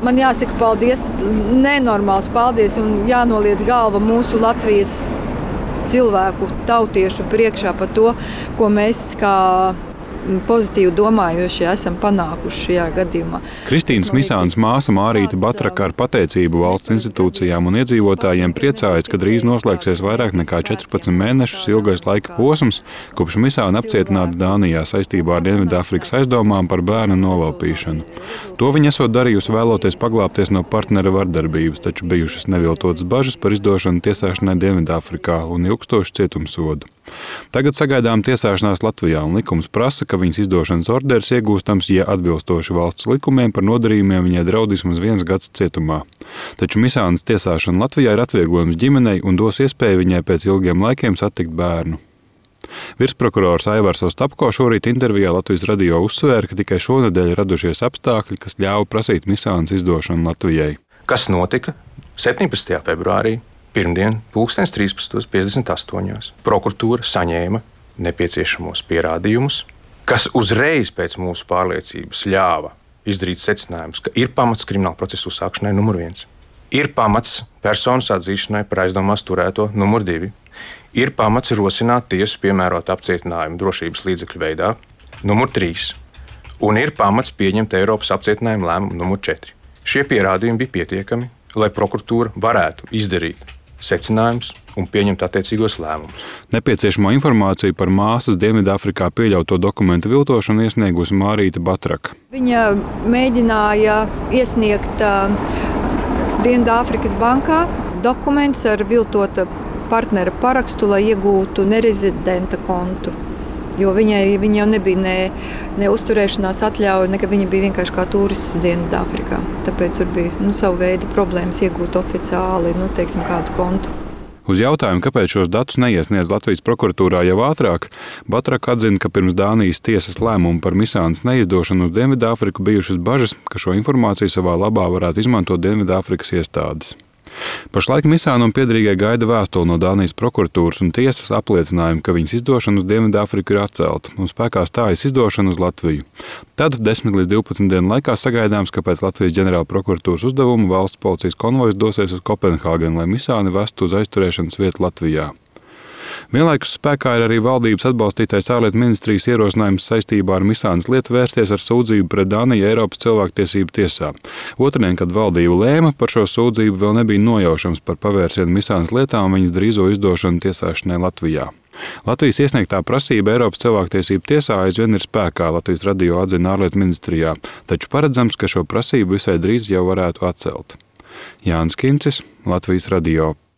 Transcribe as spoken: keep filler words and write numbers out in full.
Man jāsaka paldies, nenormāls paldies un jānoliec galva mūsu Latvijas cilvēku, tautiešu priekšā par to, ko mēs kā pozitīvi domājošie esam panākuši šajā gadījumā. Kristīnas Misānas māsa Mārīta Batraka ar pateicību valsts institūcijām un iedzīvotājiem priecājas, ka drīz noslēgsies vairāk nekā četrpadsmit mēnešus ilgais laika posms, kopš Misāna apcietināta Dānijā saistībā ar Dienvidāfrikas aizdomām par bērnu nolaupīšanu. To viņa esot darījusi vēloties paglābties no partnera vardarbības, taču bijušas neviltotas bažas par izdošanu tiesāšanai Dienvidāfrikā un ilgstošu cietumsodu. Tagad sagaidām tiesāšanās Latvijā, un likums prasa, ka viņas izdošanas orders iegūstams, ja atbilstoši valsts likumiem par nodarījumiem viņai draud vismaz viens gads cietumā. Taču Misānas tiesāšana Latvijā ir atvieglojums ģimenei un dos iespēju viņai pēc ilgiem laikiem satikt bērnu. Virsprokurors Aivars Ostapko šorīt intervijā Latvijas radio uzsvēra, ka tikai šonedēļ radušies apstākļi, kas ļāva prasīt Misānas izdošanu Latvijai. Kas notika septiņpadsmitajā februārī? Pirmdien, pulkstens trīspadsmit piecdesmit astoņi. Prokuratūra saņēma nepieciešamos pierādījumus, kas uzreiz pēc mūsu pārliecības ļāva izdarīt secinājumus, ka ir pamats krimināla procesa uzsākšanai numur viens, ir pamats personas atzīšanai par aizdomās turēto numur divi, ir pamats rosināt tiesu piemērot apcietinājumu drošības līdzekļu veidā numur trīs, un ir pamats pieņemt Eiropas apcietinājumu lēmumu numur četri. Šie pierādījumi bija pietiekami, lai prokuratūra varētu izdarīt secinājums un pieņemt attiecīgos lēmumus. Nepieciešamo informāciju par māsas Dienvidāfrikā pieļauto dokumentu viltošanu iesniegusi Mārīta Batraka. Viņa mēģināja iesniegt uh, Dienvidāfrikas bankā dokumentus ar viltota partnera parakstu, lai iegūtu nerezidenta kontu. Jo viņai, viņa jau nebija ne, ne uzturēšanās atļauja, ne, ka viņa bija vienkārši kā turists Dienvidāfrikā. Tāpēc tur bija nu, savu veidu problēmas iegūt oficiāli nu, teiksim, kādu kontu. Uz jautājumu, kāpēc šos datus neiesniedz Latvijas prokuratūrā jau ātrāk, Batraka atzina, ka pirms Dānijas tiesas lēmumu par Misānas neizdošanu uz Dienvidāfriku bijušas bažas, ka šo informāciju savā labā varētu izmantot Dienvidāfrikas iestādes. Pašlaik Misāna un piederīgie gaida vēstuli no Dānijas prokuratūras un tiesas apliecinājumu, ka viņas izdošana uz Dienvidāfriku ir atcelta un spēkā stājas izdošana uz Latviju. Tad desmit līdz divpadsmit dienu laikā sagaidāms, ka pēc Latvijas ģenerāla prokuratūras uzdevuma valsts policijas konvojs dosies uz Kopenhāgenu, lai Misāni vestu uz aizturēšanas vietu Latvijā. Vienlaikus spēkā ir arī valdības atbalstītais ārlietu ministrijas ierosinājums saistībā ar Misānas lietu vērsties ar sūdzību pret Dāniju Eiropas cilvēktiesību tiesā. Otrdien, kad valdība lēma par šo sūdzību, vēl nebija nojaušams par pavērsienu Misānas lietām un viņas drīzo izdošanu tiesāšanai Latvijā. Latvijas iesniegtā prasība Eiropas cilvēktiesību tiesā aizvien ir spēkā, Latvijas radio atzina ārlietu ministrijā, taču paredzams, ka šo prasību visai drīz jau varētu atcelt. Jānis Kincis, Latvijas radio.